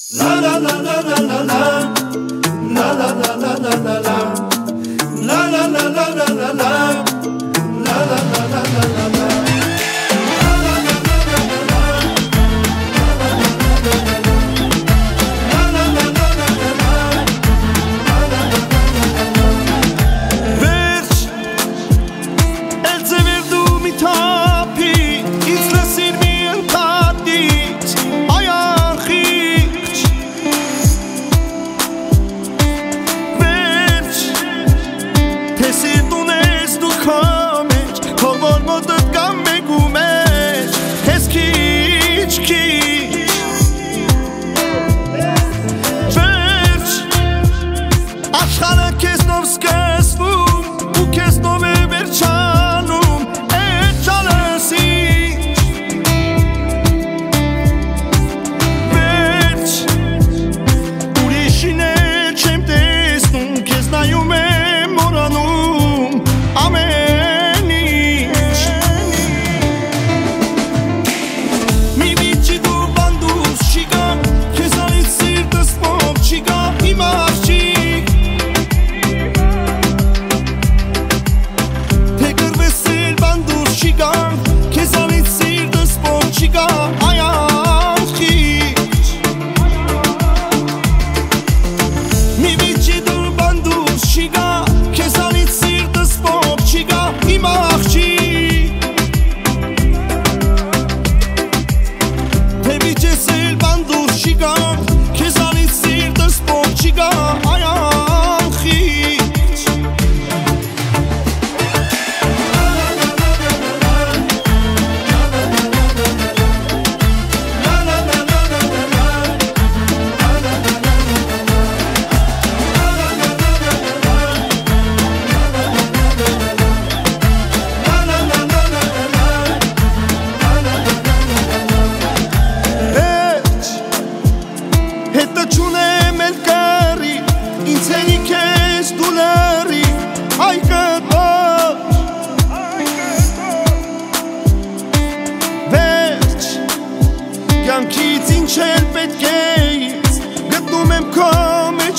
Կյանքից ինչ էլ պետք է ինձ գտնում եմ քո մեջ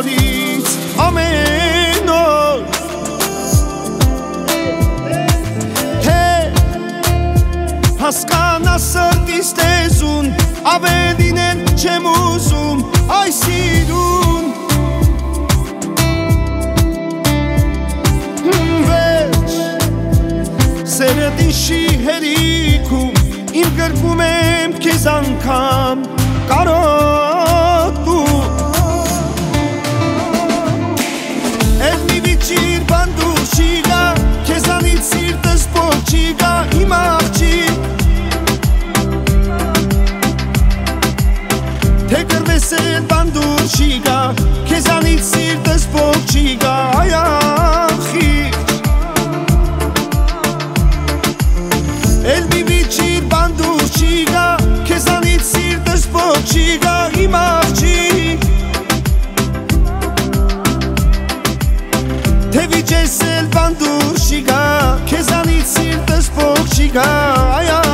նորից ամեն օր Թե հասկանա սրտիս տեզուն ավելին էլ չեմ ուզում այս սիրուն Վերջ սերդ իշի հերիքում Իմ գրկում եմ քեզ անգամ կարոտու Էլ մի վիճիր բանդուր չի գա Քեզանից սիրտս փոք չի գա իմ աղջիկ Թե կրվես էլ բանդուր չի գա Քեզանից սիրտս փոք չի գա այ աղջիկ Էլ մի վիճիր բանդուր չի գա Քեզանից սիրտս փոք չի գա իմ աղջիկ Թե վիճես էլ բանդուր չի գա Քեզանից սիրտս փոք չի գա